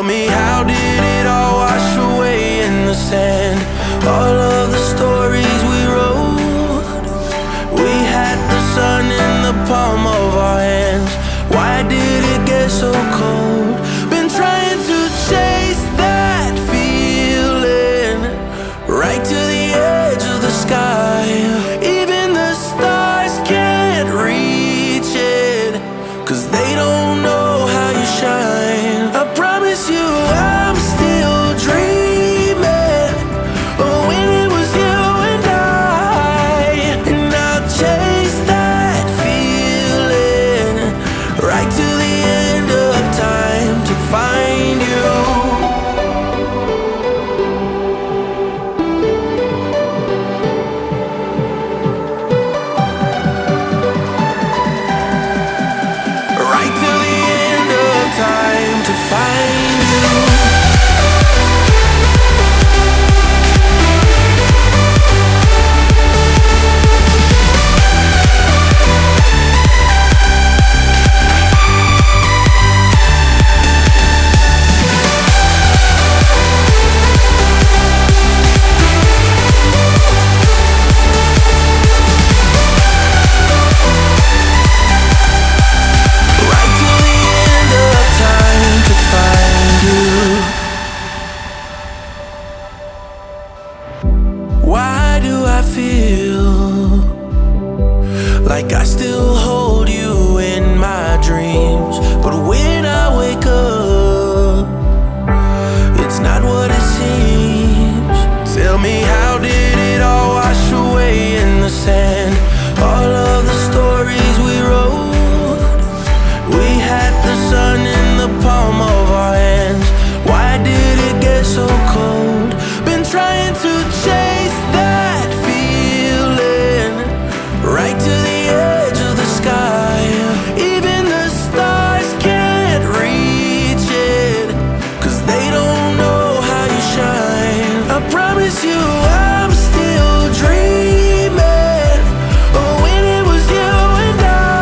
me, how did it all wash away in the sand? All of the stories we wrote, we had the sun in the palm of our hands. Why did it get so cold? Been trying to chase that feeling right to the edge of the sky. Even the stars can't reach it, 'cause they don't know how you shine. I promise you I'm still dreaming of when it was you and I'll chase that feeling right to the end of time to find you. Right to the end of time to find you. Why do I feel like I still hold you in my dreams? But when I wake up, it's not what it seems. Tell me, how did it all wash away in the sand? All of the stories we wrote, we had the sun in the palm of our hands. Why did it get so cold? Been trying to chase that feeling right to the edge of the sky. Even the stars can't reach it, 'cause they don't know how you shine. I promise you I'm still dreaming of when it was you and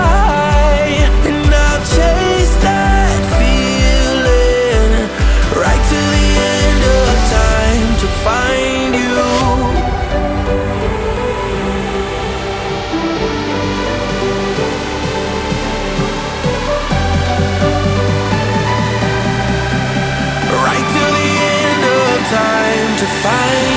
I'll chase that feeling right to the end of time to find you. Right to the end of time to find